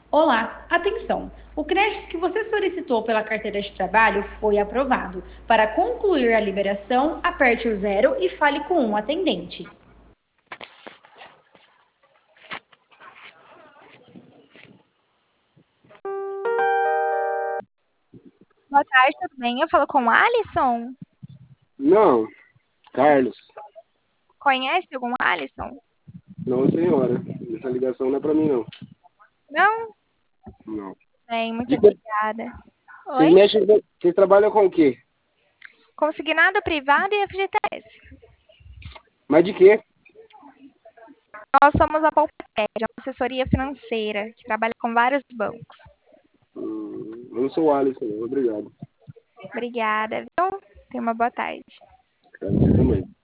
Olá, atenção! O crédito que você solicitou pela carteira de trabalho foi aprovado. Para concluir a liberação, aperte o zero e fale com um atendente. Boa tarde, tudo bem? Eu falo com o Alisson. Não, Carlos. Conhece algum Alisson? Não, senhora. Essa ligação não é pra mim, não. Não? Não. Bem, muito De que- obrigada. Vocês Oi? mexem, vocês trabalham com o quê? Consignado privado e FGTS. Mas de quê? Nós somos a Poupacred, uma assessoria financeira que trabalha com vários bancos. Eu não sou o Alisson, não. Obrigado. Obrigada, viu? Tenha uma boa tarde. Cara, você também.